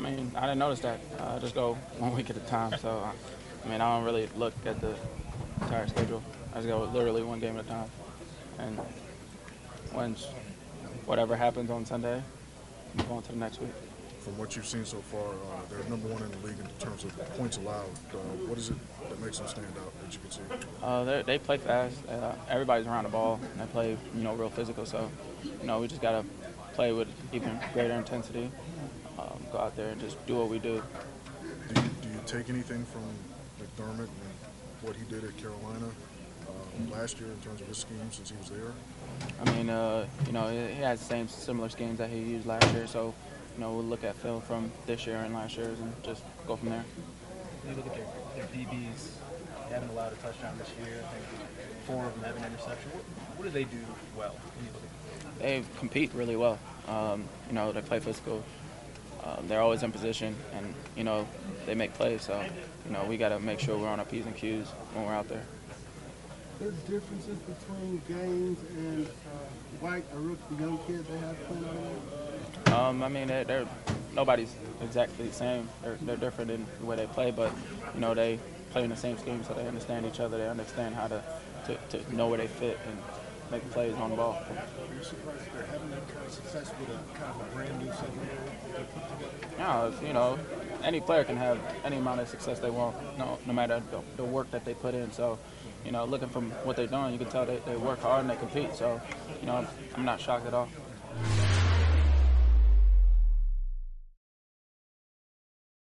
mean, I didn't notice that. I just go 1 week at a time. So, I mean, I don't really look at the entire schedule. I just go literally one game at a time. And when whatever happens on Sunday, move on to the next week. From what you've seen so far, they're number one in the league in terms of points allowed. What is it that makes them stand out that you can see? They play fast. Everybody's around the ball. And they play, real physical. So, we just gotta play with even greater intensity. Go out there and just do what we do. Do you take anything from McDermott and what he did at Carolina last year in terms of his scheme since he was there? I mean, he has the same similar schemes that he used last year. So, we'll look at film from this year and last year's and just go from there. When you look at their DBs, they haven't allowed a touchdown this year. I think 4 of them have an interception. What do they do well when you look at them? They compete really well. They play physical. They're always in position, and they make plays. So, we got to make sure we're on our P's and Q's when we're out there. There's differences between Gaines and White, a rookie, the young kid they have playing on there? I mean, they're nobody's exactly the same. They're different in the way they play, but they play in the same scheme, so they understand each other. They understand how to know where they fit and make plays on the ball. Are you surprised they're having that kind of success with a kind of a brand new secondary they put together? Yeah, any player can have any amount of success they want, no matter the work that they put in. So, looking from what they're doing, you can tell they work hard and they compete. So, I'm not shocked at all.